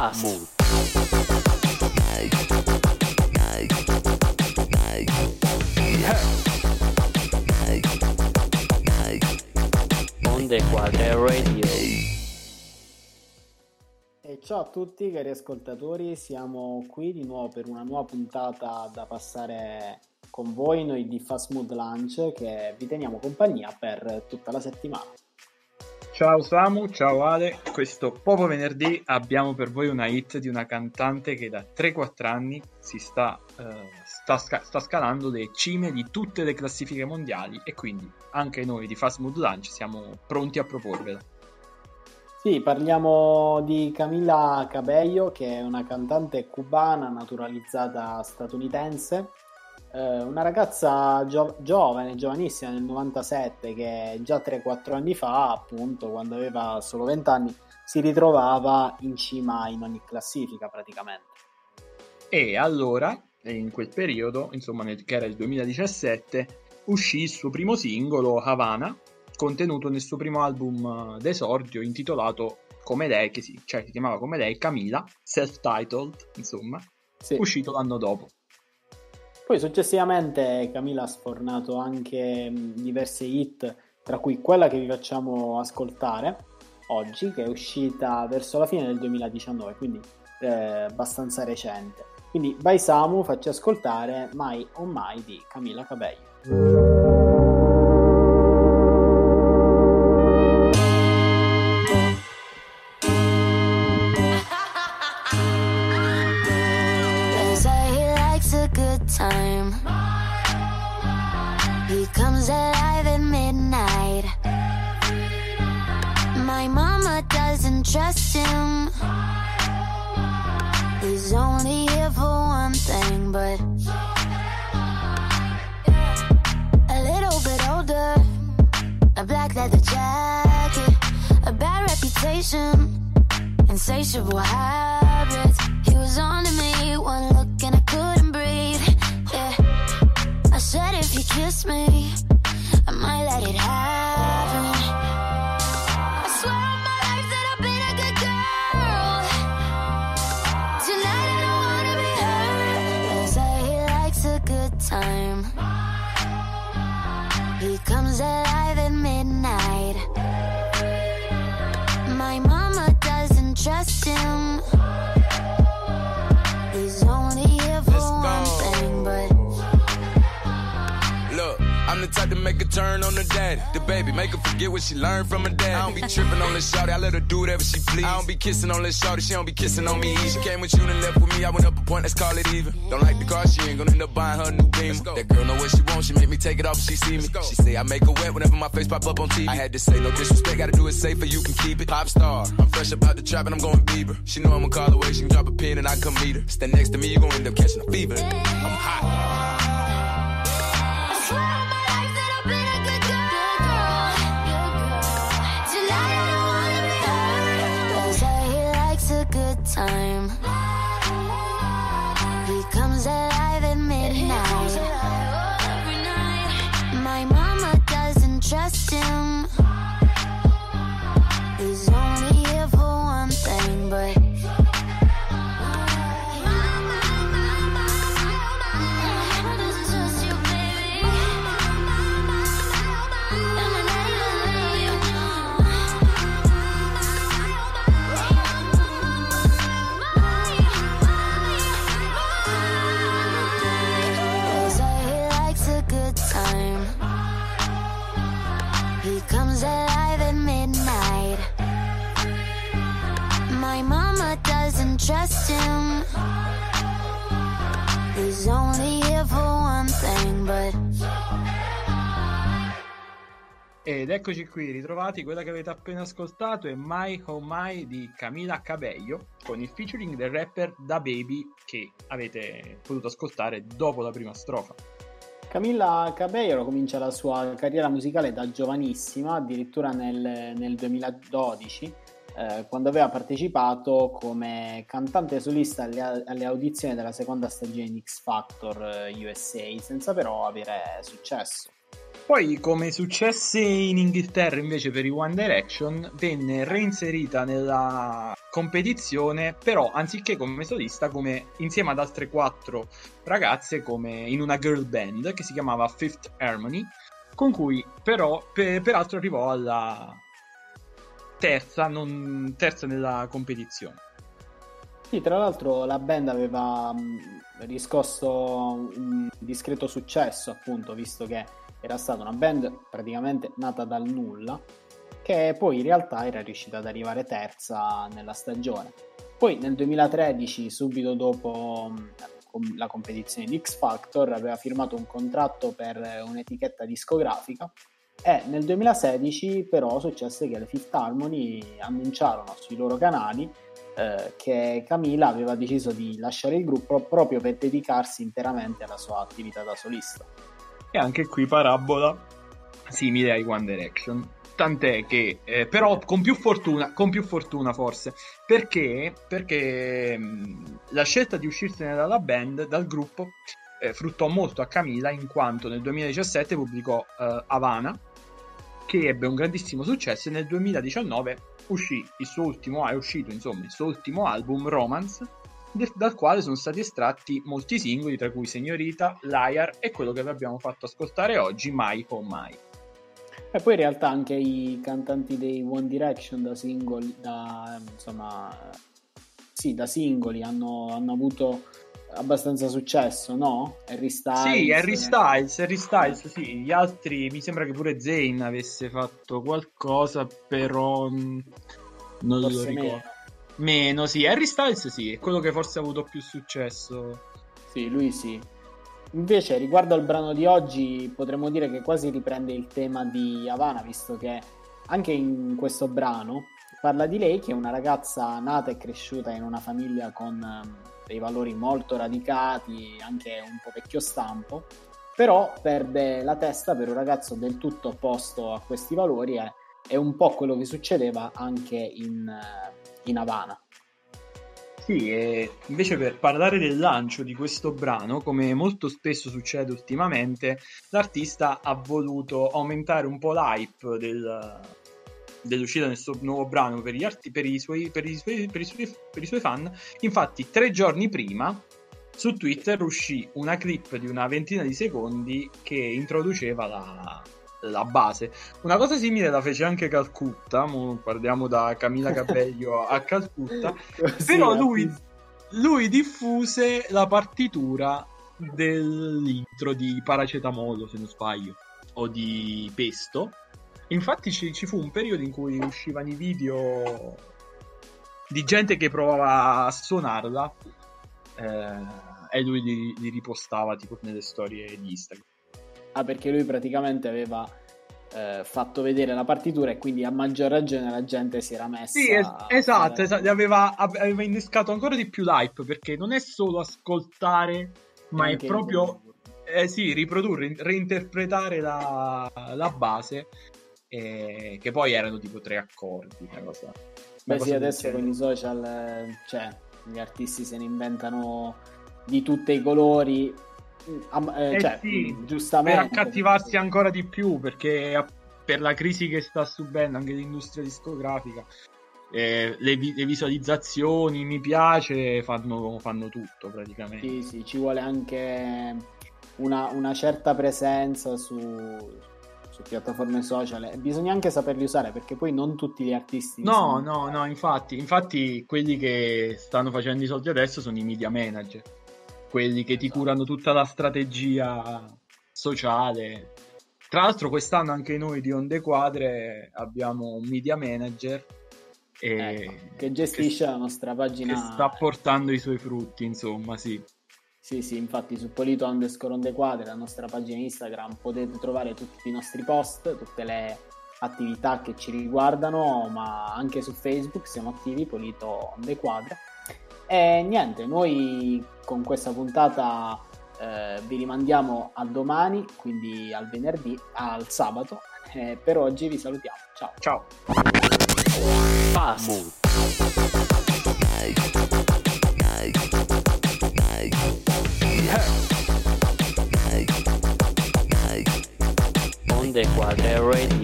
Mood. Onde Quadre Radio. E ciao a tutti cari ascoltatori, siamo qui di nuovo per una nuova puntata da passare con voi, noi di Fast Mood Lunch, che vi teniamo compagnia per tutta la settimana. Ciao Samu, ciao Ale, questo proprio venerdì abbiamo per voi una hit di una cantante che da 3-4 anni sta scalando le cime di tutte le classifiche mondiali e quindi anche noi di Fast Mood Lunch siamo pronti a proporvela. Sì, parliamo di Camila Cabello, che è una cantante cubana naturalizzata statunitense, una ragazza giovanissima nel 97, che già 3-4 anni fa, appunto, quando aveva solo 20 anni, si ritrovava in cima in ogni classifica praticamente. E allora, in quel periodo, insomma, che era il 2017, uscì il suo primo singolo, Havana, contenuto nel suo primo album d'esordio intitolato come lei, si chiamava come lei, Camila, self-titled, insomma, sì. Uscito l'anno dopo. Poi successivamente Camila ha sfornato anche diverse hit, tra cui quella che vi facciamo ascoltare oggi, che è uscita verso la fine del 2019, quindi abbastanza recente. Quindi vai Samu, facci ascoltare Mai o Mai di Camila Cabello. Time. He comes alive at midnight. My mama doesn't trust him. He's only here for one thing, but a little bit older, a black leather jacket, a bad reputation, insatiable habits. He was on to me, one look and I couldn't breathe. I said if you kiss me, I might let it happen. I swear on my life that I've been a good girl. Tonight I don't wanna be hurt. They say he likes a good time. He comes alive at midnight. My mama doesn't trust him. He's only here for one thing, but I'm the type to make a turn on the daddy. The baby, make her forget what she learned from her dad. I don't be tripping on this shawty, I let her do whatever she please. I don't be kissing on this shawty, she don't be kissing on me either. She came with you and left with me, I went up a point, let's call it even. Don't like the car, she ain't gonna end up buying her a new Beamer. That girl know what she wants, she make me take it off if she see me. She say I make her wet whenever my face pop up on TV. I had to say no disrespect, gotta do it safer, you can keep it. Pop star, I'm fresh about the trap and I'm going Bieber. She know I'ma call away, she can drop a pin and I come meet her. Stand next to me, you gon' end up catching a fever. I'm hot. Time. He comes alive at midnight. My mama doesn't trust him. He's only here for one thing, but comes alive at midnight. My mama doesn't trust him. He's only here for one thing, but Ed eccoci qui ritrovati, quella che avete appena ascoltato è My Oh My di Camila Cabello con il featuring del rapper DaBaby che avete potuto ascoltare dopo la prima strofa. Camila Cabello comincia la sua carriera musicale da giovanissima, addirittura nel 2012, quando aveva partecipato come cantante solista alle audizioni della seconda stagione di X Factor USA, senza però avere successo. Poi, come successe in Inghilterra invece per i One Direction, venne reinserita nella competizione, però anziché come solista, come insieme ad altre 4 ragazze, come in una girl band che si chiamava Fifth Harmony, con cui però peraltro arrivò alla terza nella competizione. Sì, tra l'altro la band aveva riscosso un discreto successo, appunto, visto che era stata una band praticamente nata dal nulla, che poi in realtà era riuscita ad arrivare terza nella stagione. Poi nel 2013, subito dopo la competizione di X Factor, aveva firmato un contratto per un'etichetta discografica, e nel 2016 però successe che le Fifth Harmony annunciarono sui loro canali che Camila aveva deciso di lasciare il gruppo proprio per dedicarsi interamente alla sua attività da solista. E anche qui parabola simile ai One Direction, tant'è che però con più fortuna forse, perché la scelta di uscirsene dalla band, dal gruppo, fruttò molto a Camila, in quanto nel 2017 pubblicò Havana, che ebbe un grandissimo successo, e nel 2019 è uscito il suo ultimo album, Romance, dal quale sono stati estratti molti singoli, tra cui Signorita, Liar e quello che vi abbiamo fatto ascoltare oggi, Mai Oh Mai. E poi in realtà anche i cantanti dei One Direction da singoli hanno avuto abbastanza successo, no? Harry Styles, sì. Gli altri, mi sembra che pure Zayn avesse fatto qualcosa, però non lo ricordo. Meno, sì. Harry Styles sì, è quello che forse ha avuto più successo. Sì, lui sì. Invece, riguardo al brano di oggi, potremmo dire che quasi riprende il tema di Havana, visto che anche in questo brano parla di lei, che è una ragazza nata e cresciuta in una famiglia con dei valori molto radicati, anche un po' vecchio stampo, però perde la testa per un ragazzo del tutto opposto a questi valori, e è un po' quello che succedeva anche in Havana. Sì, e invece per parlare del lancio di questo brano, come molto spesso succede ultimamente, l'artista ha voluto aumentare un po' l'hype dell'uscita del suo nuovo brano per i suoi fan. Infatti 3 giorni prima su Twitter uscì una clip di una ventina di secondi che introduceva la base. Una cosa simile la fece anche Calcutta, parliamo da Camila Cabello a Calcutta, però lui diffuse la partitura dell'intro di Paracetamolo, se non sbaglio, o di Pesto. Infatti ci fu un periodo in cui uscivano i video di gente che provava a suonarla, e lui li ripostava tipo nelle storie di Instagram. Perché lui praticamente aveva fatto vedere la partitura, e quindi a maggior ragione la gente si era messa. Sì, esatto. Aveva innescato ancora di più l'hype, perché non è solo ascoltare, ma è proprio riprodurre, reinterpretare la base, che poi erano tipo 3 accordi. Adesso con i social, gli artisti se ne inventano di tutti i colori. Giustamente, per accattivarsi ancora di più, perché per la crisi che sta subendo anche l'industria discografica, le visualizzazioni, mi piace, fanno tutto praticamente. Sì, ci vuole anche una certa presenza su piattaforme social, bisogna anche saperli usare, perché poi non tutti gli artisti no, infatti quelli che stanno facendo i soldi adesso sono i media manager, quelli che ti curano tutta la strategia sociale. Tra l'altro quest'anno anche noi di Onde Quadre abbiamo un media manager che gestisce la nostra pagina, che sta portando i suoi frutti, insomma. Sì, infatti su Polito_Onde_Quadre, la nostra pagina Instagram, potete trovare tutti i nostri post, tutte le attività che ci riguardano, ma anche su Facebook siamo attivi, Polito_Onde_Quadre. E niente, noi con questa puntata vi rimandiamo a domani, quindi al sabato. Per oggi vi salutiamo. Ciao. Pass. rate